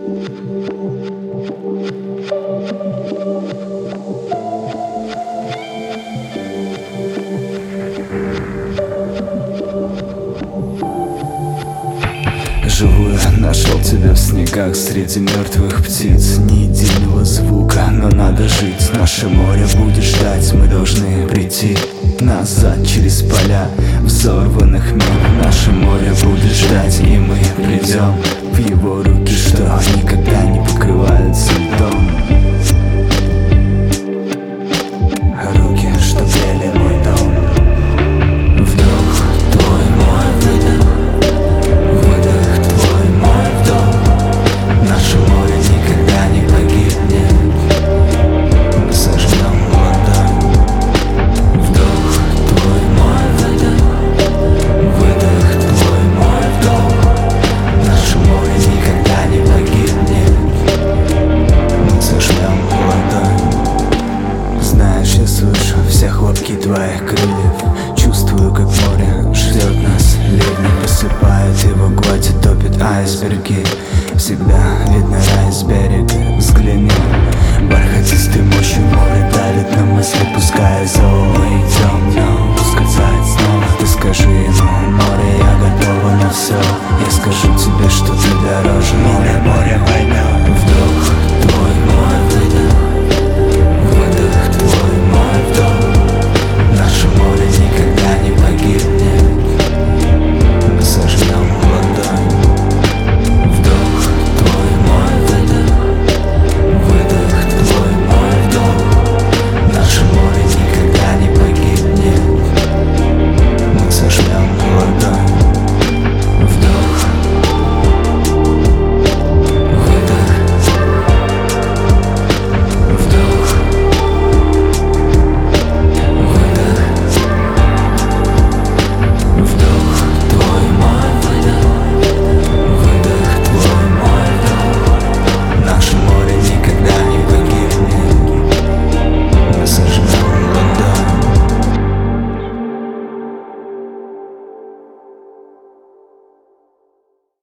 Живу я, нашел тебя в снегах среди мертвых птиц. Ни единого звука, но надо жить. Наше море будет ждать, мы должны прийти назад через поля взорванных мин. Наше море будет ждать, и мы придем в его руки, что никогда не покрываются льдом. Руки, что грели мой дом. Вдох твой, мой выдох. Выдох твой, мой вдох. Наше море никогда не погибнет. Мы сожмем ладонь. Вдох твой, мой выдох. Выдох твой, мой вдох. Наше море никогда не погибнет. Мы сожмем ладонь. Знаешь, я слышу все хлопки твоих крыльев. Чувствую, как море ждет нас. Ливни посыпают его гладь и топит айсберги. Всегда видно рай с берега. Взгляни, бархатистой мощью море давит на мысли, пускай зол. Мы идем, но ускользает снова. Ты скажи ему, море, я готова на все. Я скажу тебе, что ты дороже.